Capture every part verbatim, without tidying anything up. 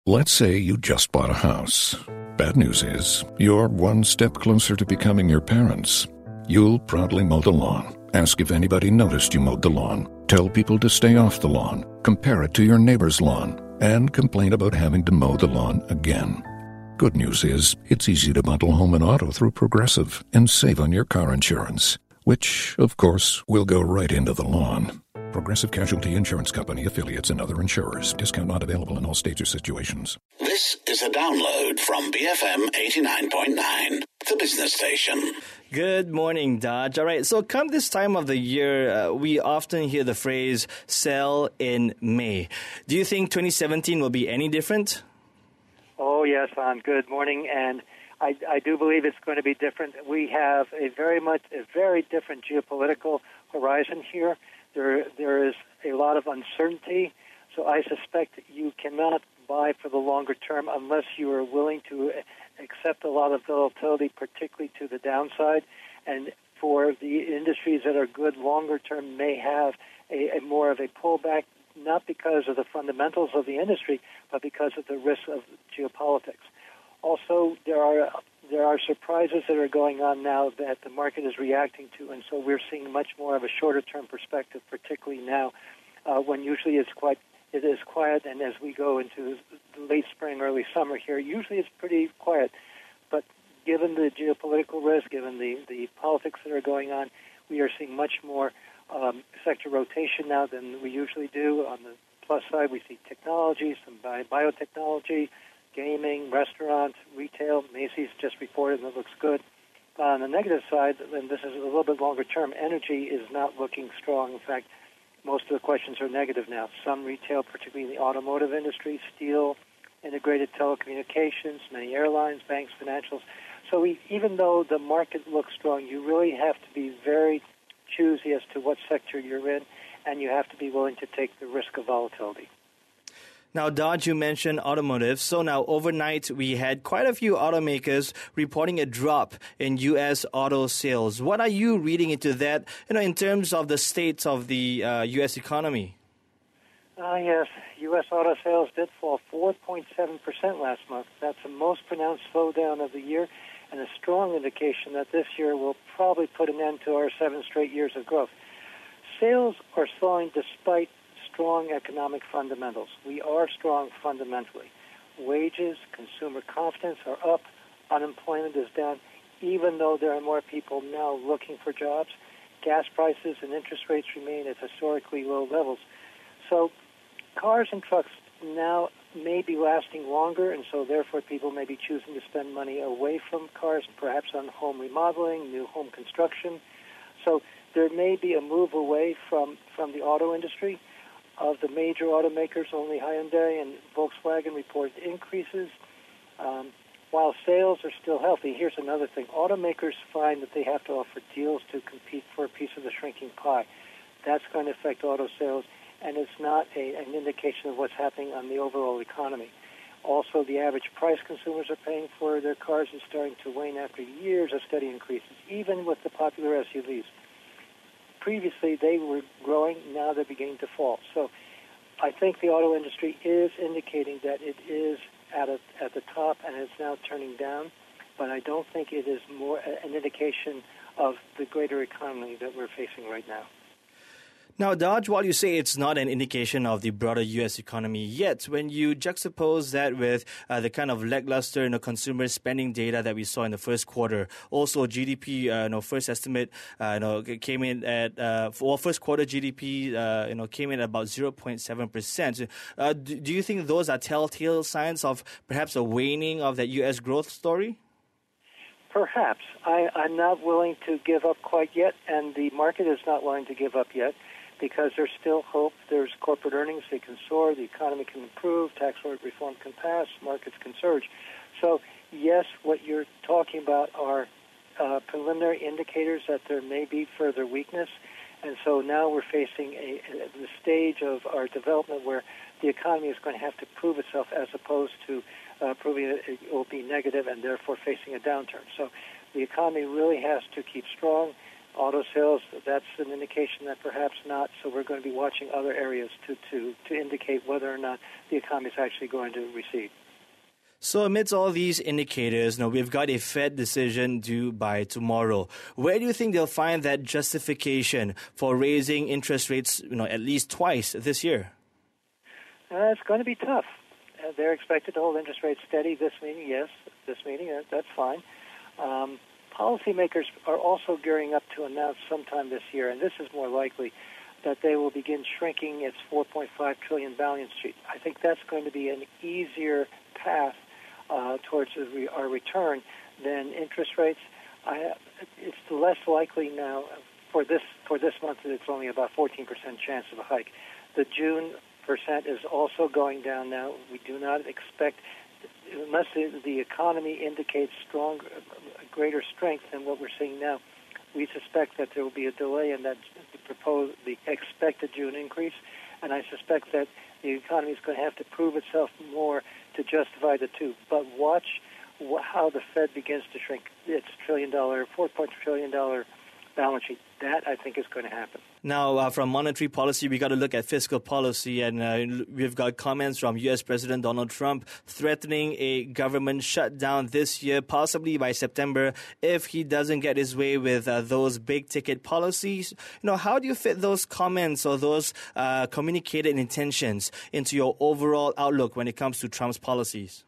Let's say you just bought a house. Bad news is, you're one step closer to becoming your parents. You'll proudly mow the lawn, ask if anybody noticed you mowed the lawn, tell people to stay off the lawn, compare it to your neighbor's lawn, and complain about having to mow the lawn again. Good news is, it's easy to bundle home and auto through Progressive and save on your car insurance, which, of course, will go right into the lawn. Progressive Casualty Insurance Company, affiliates, and other insurers. Discount not available in all states or situations. This is a download from B F M eighty-nine point nine, the business station. Good morning, Dodge. All right, so come this time of the year, uh, we often hear the phrase, sell in May. Do you think twenty seventeen will be any different? Oh, yes, Lon. Good morning, and I, I do believe it's going to be different. We have a very much, a very different geopolitical horizon here. There, there is a lot of uncertainty, so I suspect you cannot buy for the longer term unless you are willing to accept a lot of volatility, particularly to the downside. And for the industries that are good longer term may have a, a more of a pullback, not because of the fundamentals of the industry, but because of the risks of geopolitics. Also, there are there are surprises that are going on now that the market is reacting to, and so we're seeing much more of a shorter-term perspective, particularly now, uh, when usually it's quite it is quiet, and as we go into late spring, early summer here, usually it's pretty quiet. But given the geopolitical risk, given the, the politics that are going on, we are seeing much more um, sector rotation now than we usually do. On the plus side, we see technology, some bi- biotechnology, gaming, restaurants, retail. Macy's just reported, and it looks good. Uh, on the negative side, and this is a little bit longer term, energy is not looking strong. In fact, most of the questions are negative now. Some retail, particularly in the automotive industry, steel, integrated telecommunications, many airlines, banks, financials. So we, even though the market looks strong, you really have to be very choosy as to what sector you're in, and you have to be willing to take the risk of volatility. Now, Dodge, you mentioned automotive. So now, overnight, we had quite a few automakers reporting a drop in U S auto sales. What are you reading into that, you know, in terms of the state of the uh, U S economy? Uh, yes, U S auto sales did fall four point seven percent last month. That's the most pronounced slowdown of the year and a strong indication that this year will probably put an end to our seven straight years of growth. Sales are slowing despite strong economic fundamentals. We are strong fundamentally. Wages, consumer confidence are up. Unemployment is down, even though there are more people now looking for jobs. Gas prices and interest rates remain at historically low levels. So cars and trucks now may be lasting longer, and so therefore people may be choosing to spend money away from cars, perhaps on home remodeling, new home construction. So there may be a move away from, from the auto industry. Of the major automakers, only Hyundai and Volkswagen reported increases. Um, while sales are still healthy, here's another thing. Automakers find that they have to offer deals to compete for a piece of the shrinking pie. That's going to affect auto sales, and it's not a, an indication of what's happening on the overall economy. Also, the average price consumers are paying for their cars is starting to wane after years of steady increases, even with the popular S U Vs. Previously, they were growing. Now they're beginning to fall. So I think the auto industry is indicating that it is at, a, at the top and it's now turning down. But I don't think it is more an indication of the greater economy that we're facing right now. Now, Dodge, while you say it's not an indication of the broader U S economy yet, when you juxtapose that with uh, the kind of lackluster, you know, consumer spending data that we saw in the first quarter, also G D P, uh, you know, first estimate, uh, you know, came in at uh, well, first quarter G D P, uh, you know, came in at about zero point seven percent. Uh, do, do you think those are telltale signs of perhaps a waning of that U S growth story? Perhaps. I, I'm not willing to give up quite yet, and the market is not willing to give up yet, because there's still hope. There's corporate earnings, they can soar, the economy can improve, tax reform can pass, markets can surge. So, yes, what you're talking about are uh, preliminary indicators that there may be further weakness, and so now we're facing a, a, the stage of our development where the economy is going to have to prove itself as opposed to uh, proving it, it will be negative and therefore facing a downturn. So the economy really has to keep strong. Auto sales, that's an indication that perhaps not, so we're going to be watching other areas to, to, to indicate whether or not the economy is actually going to recede. So amidst all these indicators, you know, we've got a Fed decision due by tomorrow. Where do you think they'll find that justification for raising interest rates, you know, at least twice this year? Uh, it's going to be tough. Uh, they're expected to hold interest rates steady this meeting, yes, this meeting, uh, that's fine. Um, policymakers are also gearing up to announce sometime this year, and this is more likely, that they will begin shrinking its four point five trillion dollars balance sheet. I think that's going to be an easier path uh, towards our return than interest rates. I, it's less likely now for this for this month that it's only about fourteen percent chance of a hike. The June percent is also going down now. We do not expect, unless the, the economy indicates strong, greater strength than what we're seeing now, we suspect that there will be a delay in that the proposed, the expected June increase, and I suspect that the economy is going to have to prove itself more to justify the two. But watch wh- how the Fed begins to shrink its trillion dollar, four point trillion dollar balance sheet. That, I think, is going to happen. Now, uh, from monetary policy, we got to look at fiscal policy, and uh, we've got comments from U S President Donald Trump threatening a government shutdown this year, possibly by September, if he doesn't get his way with uh, those big-ticket policies. You know, how do you fit those comments or those uh, communicated intentions into your overall outlook when it comes to Trump's policies?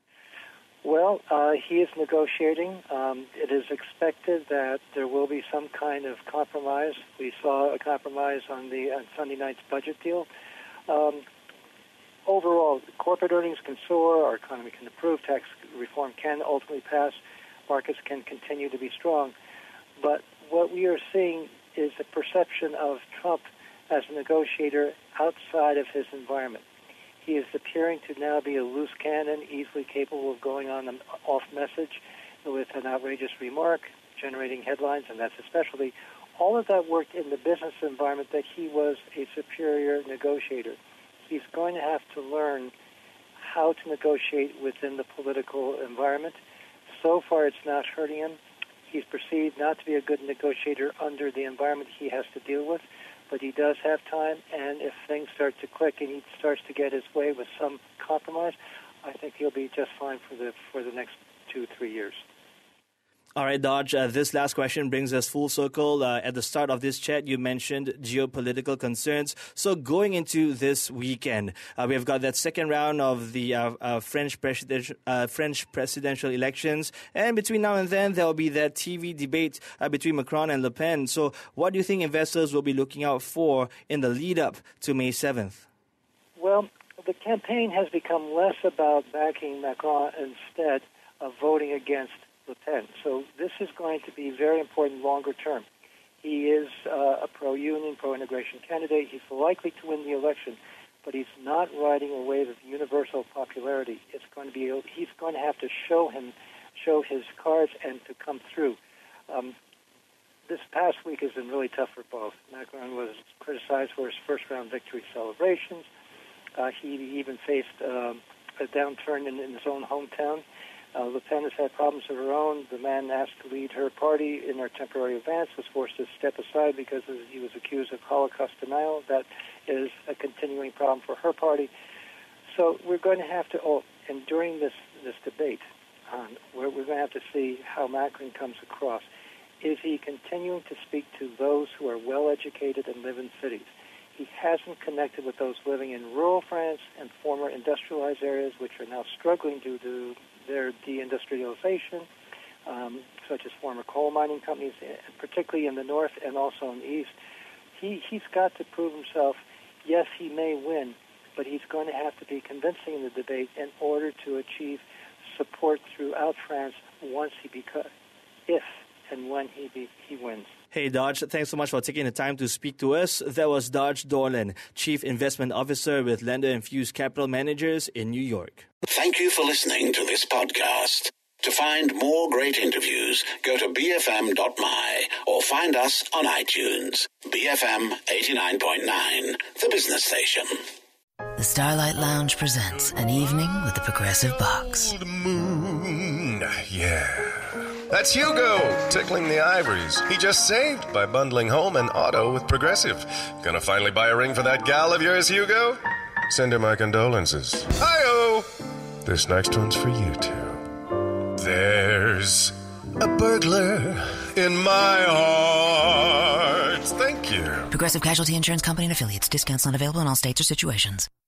Well, uh, he is negotiating. Um, it is expected that there will be some kind of compromise. We saw a compromise on the on Sunday night's budget deal. Um, overall, corporate earnings can soar, our economy can improve, tax reform can ultimately pass, markets can continue to be strong. But what we are seeing is a perception of Trump as a negotiator outside of his environment. He is appearing to now be a loose cannon, easily capable of going on an off message with an outrageous remark, generating headlines, and that's especially. All of that worked in the business environment that he was a superior negotiator. He's going to have to learn how to negotiate within the political environment. So far, it's not hurting him. He's perceived not to be a good negotiator under the environment he has to deal with. But he does have time, and if things start to click and he starts to get his way with some compromise, I think he'll be just fine for the for the next two, three years. All right, Dodge, uh, this last question brings us full circle. Uh, at the start of this chat, you mentioned geopolitical concerns. So going into this weekend, uh, we've got that second round of the uh, uh, French, presidential, uh, French presidential elections. And between now and then, there will be that T V debate uh, between Macron and Le Pen. So what do you think investors will be looking out for in the lead-up to May seventh? Well, the campaign has become less about backing Macron instead of voting against Le Pen. So this is going to be very important longer term. He is uh, a pro-union, pro-integration candidate. He's likely to win the election, but he's not riding a wave of universal popularity. It's going to be he's going to have to show him, show his cards, and to come through. Um, this past week has been really tough for both. Macron was criticized for his first-round victory celebrations. Uh, he even faced um, a downturn in, in his own hometown. Uh, Le Pen has had problems of her own. The man asked to lead her party in her temporary advance was forced to step aside because he was accused of Holocaust denial. That is a continuing problem for her party. So we're going to have to, oh, and during this, this debate, um, we're, we're going to have to see how Macron comes across. Is he continuing to speak to those who are well-educated and live in cities? He hasn't connected with those living in rural France and former industrialized areas, which are now struggling due to their deindustrialization, um, such as former coal mining companies, particularly in the north and also in the east. He, he's got to prove himself. Yes, he may win, but he's going to have to be convincing in the debate in order to achieve support throughout France once he beca- if and when he be, he wins. Hey, Dodge, thanks so much for taking the time to speak to us. That was Dodge Dorland, Chief Investment Officer with Lender Infused Capital Managers in New York. Thank you for listening to this podcast. To find more great interviews, go to b f m dot m y or find us on iTunes. B F M eighty-nine point nine, the business station. The Starlight Lounge presents An Evening with the Progressive Box. Old moon, yeah. That's Hugo, tickling the ivories. He just saved by bundling home and auto with Progressive. Gonna finally buy a ring for that gal of yours, Hugo? Send her my condolences. Hi-oh! This next one's for you, too. There's a burglar in my heart. Thank you. Progressive Casualty Insurance Company and Affiliates. Discounts not available in all states or situations.